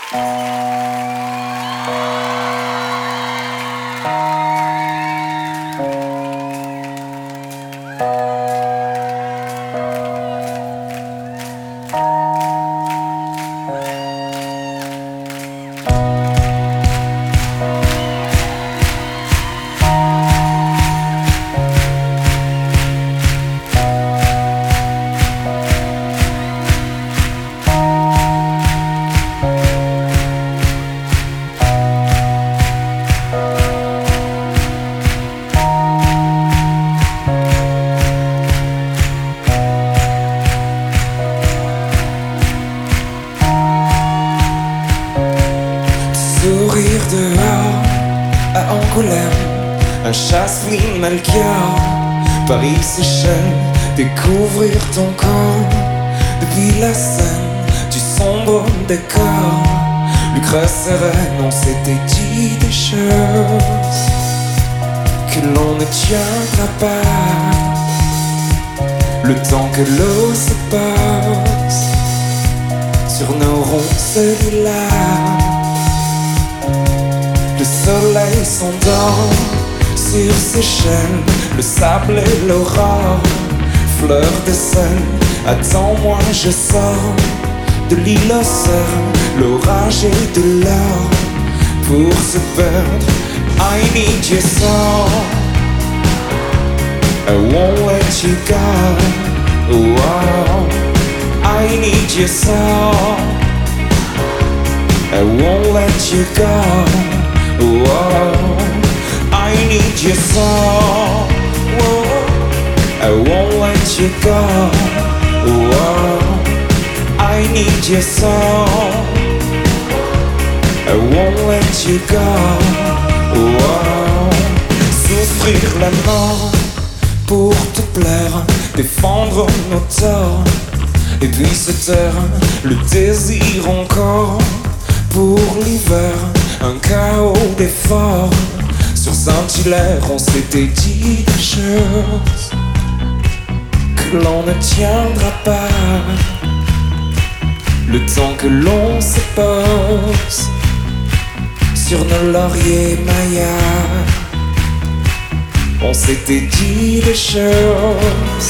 Dehors, à Angoulême, un chasse-mine Melchior, Paris s'échelle, découvrir ton corps. Depuis la scène du sombre décor, Lucrèce sereine, on s'était dit des choses que l'on ne tiendra pas. Le temps que l'eau se passe sur nos ronds celui-là. Le soleil s'endort sur ses chaînes, le sable et l'aurore, fleur de sel. Attends-moi, je sors de l'île aux sœurs, l'orage et de l'or pour se perdre. I need your soul, I won't let you go. Oh, I need your soul, I won't let you go. Whoa, I need your soul. Whoa, I won't let you go. Whoa, I need your soul. I won't let you go. Whoa, souffrir la mort pour te plaire, défendre nos torts, et puis se taire, le désir encore pour l'hiver. Un chaos d'efforts sur Saint-Hilaire, on s'était dit des choses que l'on ne tiendra pas. Le temps que l'on se pose sur nos lauriers mayas, on s'était dit des choses.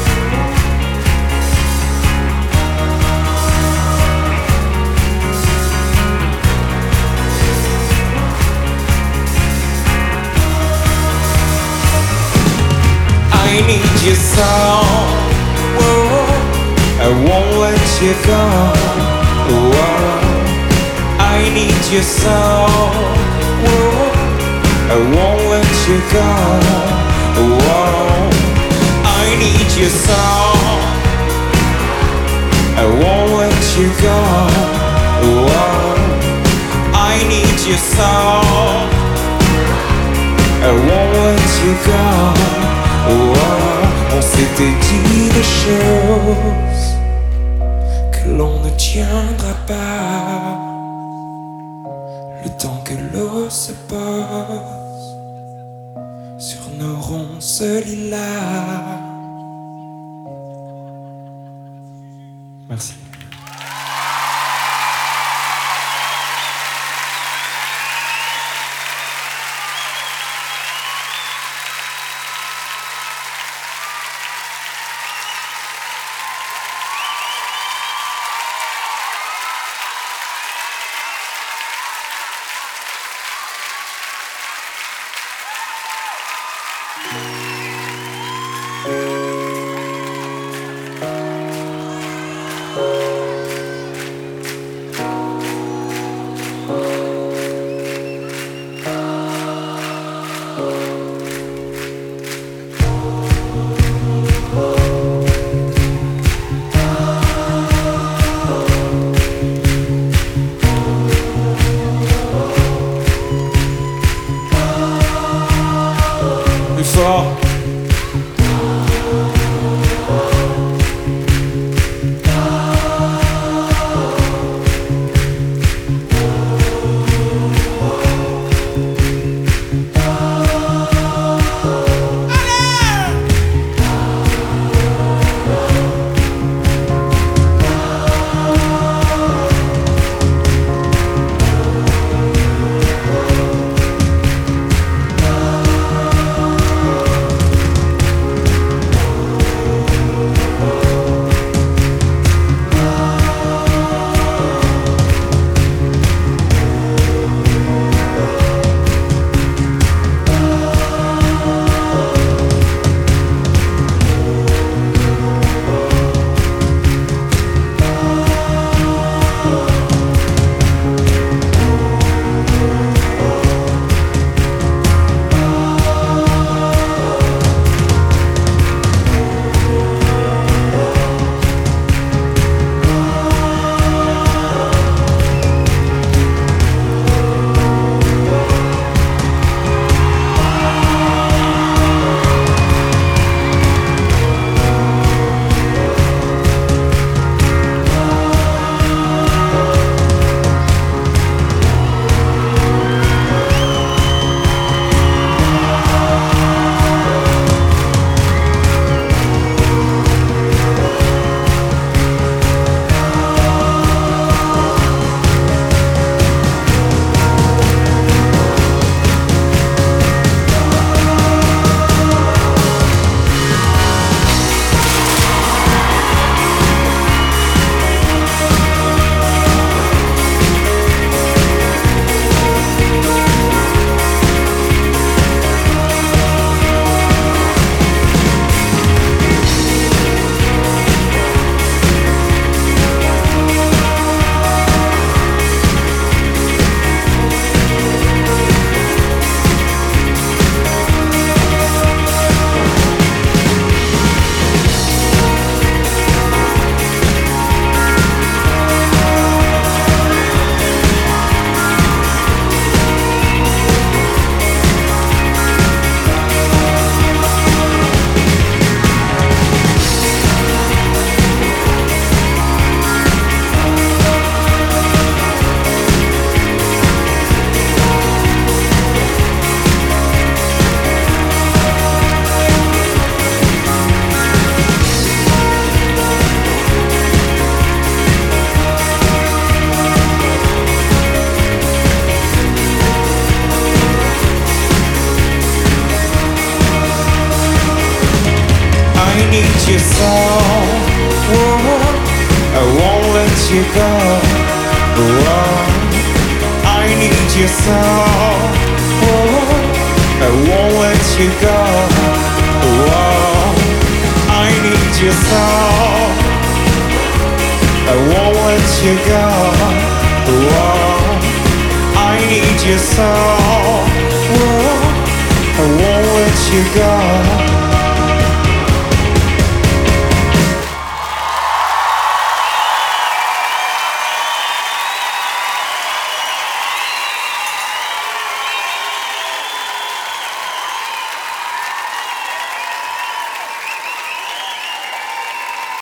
I need your soul. Whoa, I won't let you go. Whoa, I need your soul. Whoa, I won't let you go. Whoa, I need your soul. I won't let you go. Whoa, I need your soul. I won't let you go. Oh, on s'était dit des choses que l'on ne tiendra pas. Le temps que l'eau se pose sur nos ronds celui-là. Merci. Fort. you so. Whoa, I won't let you go. Whoa, I need you so. Whoa, I won't let you go. Whoa, I need you so. I won't let you go. Whoa, I need you so. Whoa, I won't let you go.